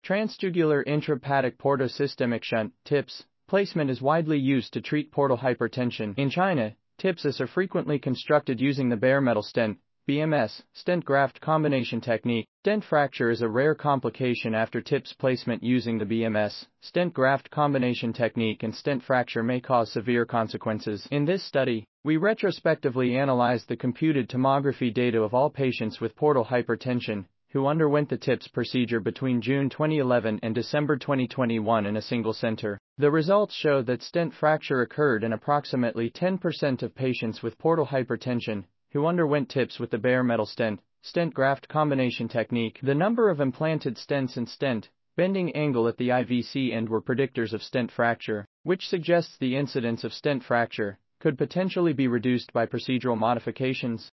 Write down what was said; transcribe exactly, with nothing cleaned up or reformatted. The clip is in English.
Transjugular intrahepatic portosystemic shunt (T I P S) placement is widely used to treat portal hypertension. In China, T I P S are frequently constructed using the bare metal stent (B M S) stent graft combination technique. Stent fracture is a rare complication after T I P S placement using the B M S stent graft combination technique, and stent fracture may cause severe consequences. In this study, we retrospectively analyzed the computed tomography data of all patients with portal hypertension who underwent the T I P S procedure between June twenty eleven and December twenty twenty-one in a single center. The results show that stent fracture occurred in approximately ten percent of patients with portal hypertension who underwent T I P S with the bare metal stent stent graft combination technique. The number of implanted stents and stent bending angle at the I V C end were predictors of stent fracture, which suggests the incidence of stent fracture could potentially be reduced by procedural modifications.